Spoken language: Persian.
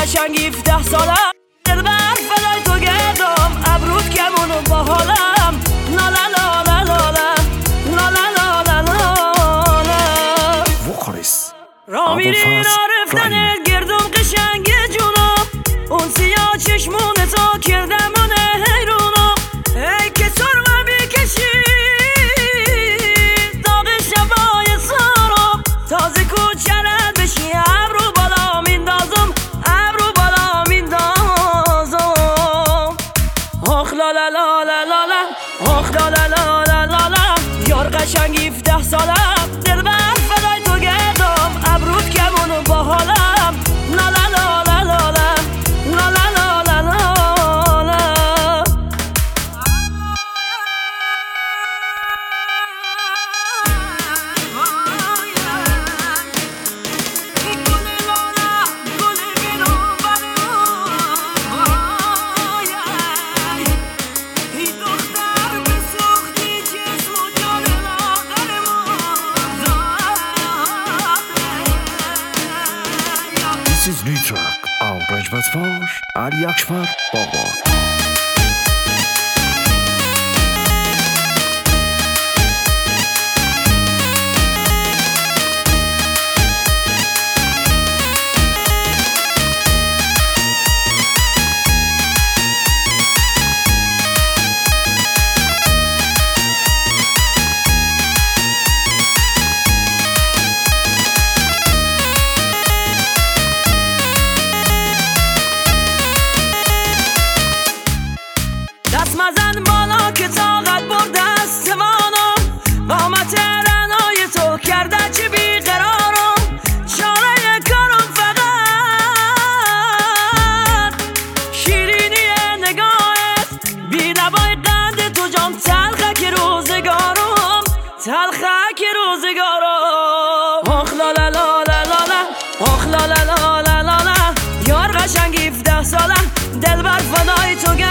قشنگی 17 سالم دلبر فدای تو گردم ابرود کمونو با حالم لالا لالا لالا لالا لالا لالا وقارس را میری رفتن گردم قشنگ جونم اون سیاه چشمون تو کردم منه حیرونم ای که سرمه بکشی داغ شبای سارم تازه کوچرد بشی ابرو بالا میندازم ابرو بالا میندازم آخ لالا لالا لالا آخ لالا لالا لالا یار قشنگی 17 سالم دلبر فدای تو گردم ابرود کمونو با حالم لالا لالا لالا لالا لالا لالا This is new track av Brejbatvar Ali Akbar Baba. دست مزن بالا که طاقت برد دستمانم قامت رنای تو کرده چه بیقرارم چاره کارم فقط شیرینی نگاهت بی نوای قند تو جام تلخه که روزگارم تلخه که روزگارم آخ لالا لالا لالا آخ لالا لالا لالا یار قشنگی 17 سالم دلبر فدای تو